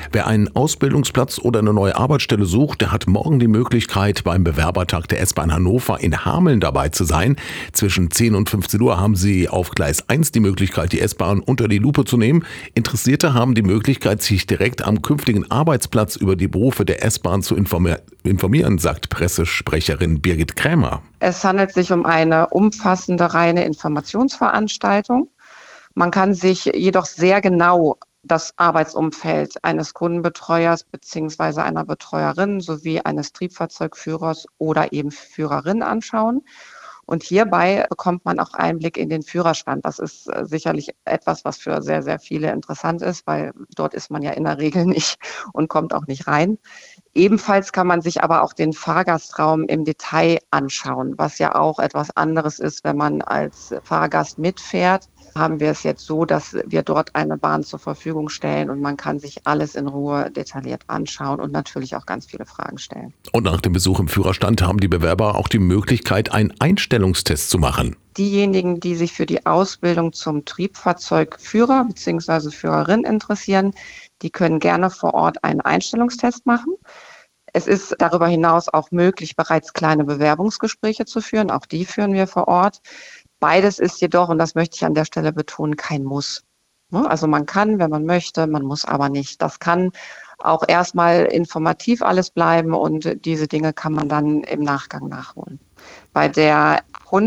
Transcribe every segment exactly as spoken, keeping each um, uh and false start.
Wer einen Ausbildungsplatz oder eine neue Arbeitsstelle sucht, der hat morgen die Möglichkeit, beim Bewerbertag der S-Bahn Hannover in Hameln dabei zu sein. Zwischen zehn und fünfzehn Uhr haben Sie auf Gleis eins die Möglichkeit, die S-Bahn unter die Lupe zu nehmen. Interessierte haben die Möglichkeit, sich direkt am künftigen Arbeitsplatz über die Berufe der S-Bahn zu informi- informieren, sagt Pressesprecherin Birgit Krämer. Es handelt sich um eine umfassende, reine Informationsveranstaltung. Man kann sich jedoch sehr genau das Arbeitsumfeld eines Kundenbetreuers bzw. einer Betreuerin sowie eines Triebfahrzeugführers oder eben Führerin anschauen. Und hierbei bekommt man auch Einblick in den Führerstand. Das ist sicherlich etwas, was für sehr, sehr viele interessant ist, weil dort ist man ja in der Regel nicht und kommt auch nicht rein. Ebenfalls kann man sich aber auch den Fahrgastraum im Detail anschauen, was ja auch etwas anderes ist, wenn man als Fahrgast mitfährt. Haben wir es jetzt so, dass wir dort eine Bahn zur Verfügung stellen und man kann sich alles in Ruhe detailliert anschauen und natürlich auch ganz viele Fragen stellen. Und nach dem Besuch im Führerstand haben die Bewerber auch die Möglichkeit, einen Einstellungstest zu machen. Diejenigen, die sich für die Ausbildung zum Triebfahrzeugführer bzw. Führerin interessieren, die können gerne vor Ort einen Einstellungstest machen. Es ist darüber hinaus auch möglich, bereits kleine Bewerbungsgespräche zu führen. Auch die führen wir vor Ort. Beides ist jedoch, und das möchte ich an der Stelle betonen, kein Muss. Also man kann, wenn man möchte, man muss aber nicht. Das kann auch erstmal informativ alles bleiben und diese Dinge kann man dann im Nachgang nachholen. Bei der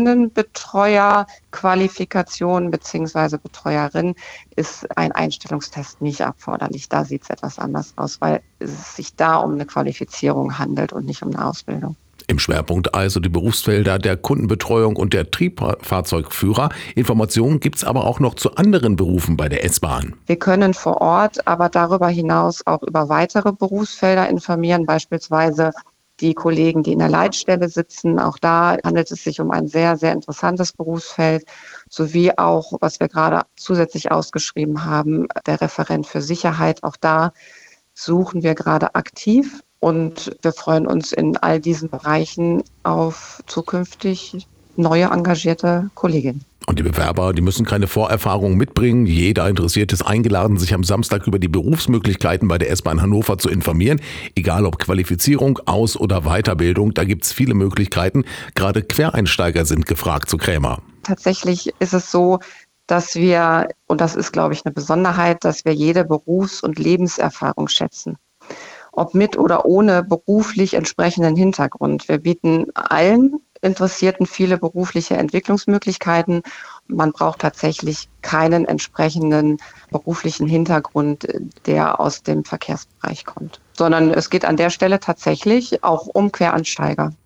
Kundenbetreuerqualifikation bzw. Betreuerin ist ein Einstellungstest nicht erforderlich. Da sieht es etwas anders aus, weil es sich da um eine Qualifizierung handelt und nicht um eine Ausbildung. Im Schwerpunkt also die Berufsfelder der Kundenbetreuung und der Triebfahrzeugführer. Informationen gibt es aber auch noch zu anderen Berufen bei der S-Bahn. Wir können vor Ort aber darüber hinaus auch über weitere Berufsfelder informieren, beispielsweise die Kollegen, die in der Leitstelle sitzen. Auch da handelt es sich um ein sehr, sehr interessantes Berufsfeld, sowie auch, was wir gerade zusätzlich ausgeschrieben haben, der Referent für Sicherheit. Auch da suchen wir gerade aktiv. Und wir freuen uns in all diesen Bereichen auf zukünftig neue engagierte Kolleginnen. Und die Bewerber, die müssen keine Vorerfahrung mitbringen. Jeder Interessierte ist eingeladen, sich am Samstag über die Berufsmöglichkeiten bei der S-Bahn Hannover zu informieren. Egal ob Qualifizierung, Aus- oder Weiterbildung, da gibt es viele Möglichkeiten. Gerade Quereinsteiger sind gefragt, zu Krämer. Tatsächlich ist es so, dass wir, und das ist, glaube ich, eine Besonderheit, dass wir jede Berufs- und Lebenserfahrung schätzen. Ob mit oder ohne beruflich entsprechenden Hintergrund. Wir bieten allen Interessierten viele berufliche Entwicklungsmöglichkeiten. Man braucht tatsächlich keinen entsprechenden beruflichen Hintergrund, der aus dem Verkehrsbereich kommt. Sondern es geht an der Stelle tatsächlich auch um Quereinsteiger.